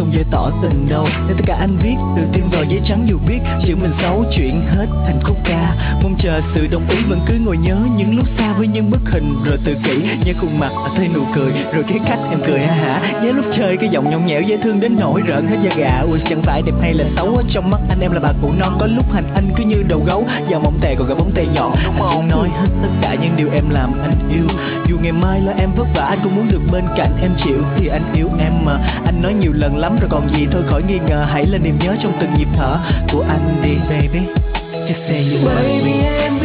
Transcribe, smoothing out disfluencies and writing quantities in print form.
không dễ tỏ tình đâu. Nên tất cả anh viết từ tim vào giấy trắng, dù biết chữ mình xấu chuyển hết thành khúc ca. Mong chờ sự đồng ý, vẫn cứ ngồi nhớ những lúc xa với những bức hình, rồi tự kỷ nhớ khuôn mặt thay nụ cười, rồi cái cách em cười ha hả. Nhớ lúc chơi cái giọng nhõng nhẽo dễ thương đến nỗi rợn hết da gà. Ui chẳng phải đẹp hay là xấu, ở trong mắt anh em là bà cụ non. Có lúc hành anh cứ như đầu gấu, giờ móng tè còn cả bóng tay nhọn. Anh muốn nói hết tất cả những điều em làm anh yêu. Dù ngày mai là em vất vả, anh cũng muốn được bên cạnh em chịu. Thì anh yêu em mà, anh nói nhiều lần lắm rồi còn gì. Thôi khỏi nghi ngờ, hãy là niềm nhớ trong từng nhịp thở của anh đi baby. Just say you love me. Baby em